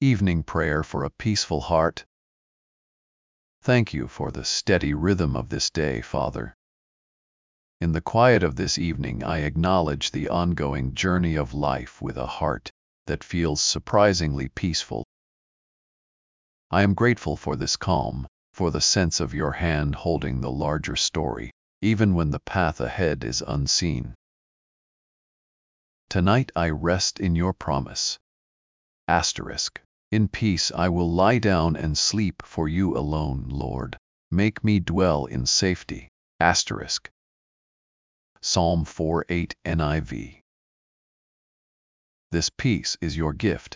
Evening prayer for a peaceful heart. Thank you for the steady rhythm of this day, Father. In the quiet of this evening, I acknowledge the ongoing journey of life with a heart that feels surprisingly peaceful. I am grateful for this calm, for the sense of your hand holding the larger story, even when the path ahead is unseen. Tonight I rest in your promise. In peace I will lie down and sleep for you alone, Lord. Make me dwell in safety. Psalm 4:8 NIV. This peace is your gift.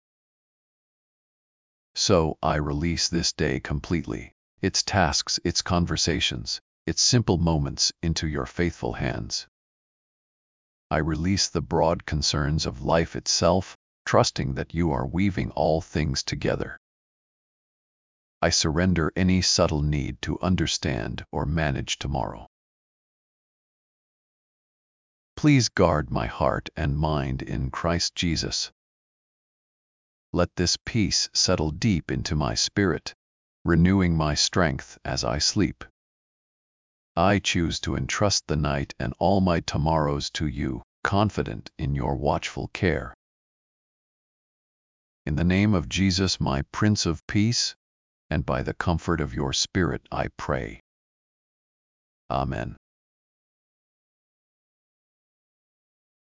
So I release this day completely, its tasks, its conversations, its simple moments into your faithful hands. I release the broad concerns of life itself, trusting that you are weaving all things together. I surrender any subtle need to understand or manage tomorrow. Please guard my heart and mind in Christ Jesus. Let this peace settle deep into my spirit, renewing my strength as I sleep. I choose to entrust the night and all my tomorrows to you, confident in your watchful care. In the name of Jesus, my Prince of Peace, and by the comfort of your Spirit I pray. Amen.